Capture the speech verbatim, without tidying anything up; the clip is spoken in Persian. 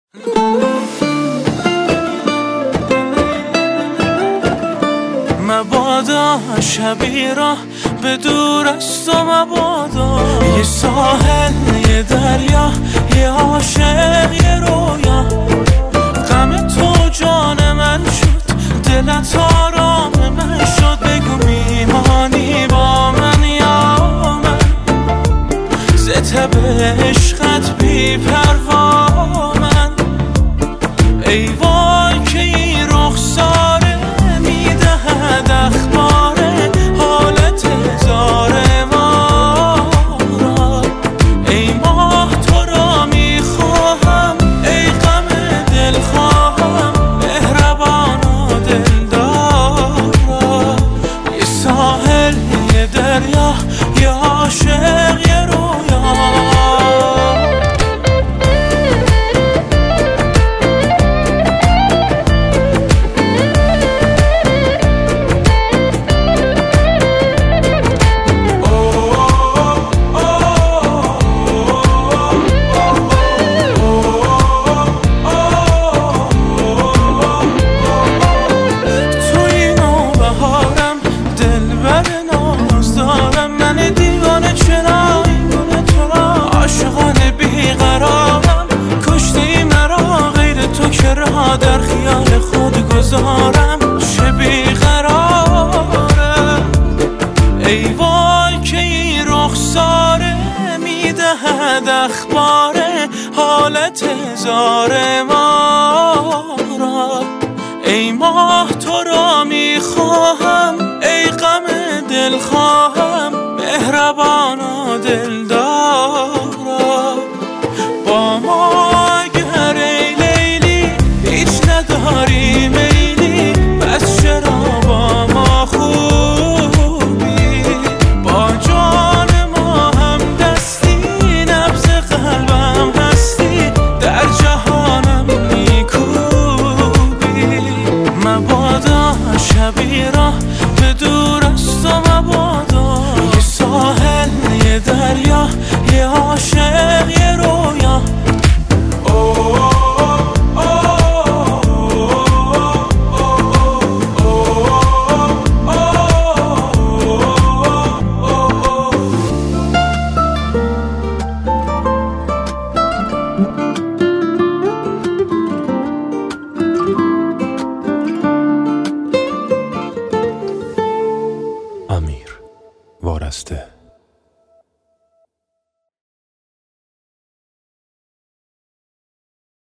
مبادا شبی را به دور از تو، مبادا یه ساحل، یه دریا، یه عاشق، یه رویا. غم تو جان من شد، دلت آرام من شد. بگو میمانی با من یا من، ز تب عشقت بی پروا من. ای وای که این رخساره میدهد اخبار حالت هزار ما را. ای ماه تو را میخواهم، ای غم دل خواهم، مهربان و دلدارا. یه ساحل، یه دریا، یه عاشق، یه رویا. در خیال خود گذارم چه بیقراره. ای وای که این رخساره میدهد اخبار حالت هزار ما را. ای ماه تو را میخواهم، ای غم دل خواهم، مهربان و دلدار.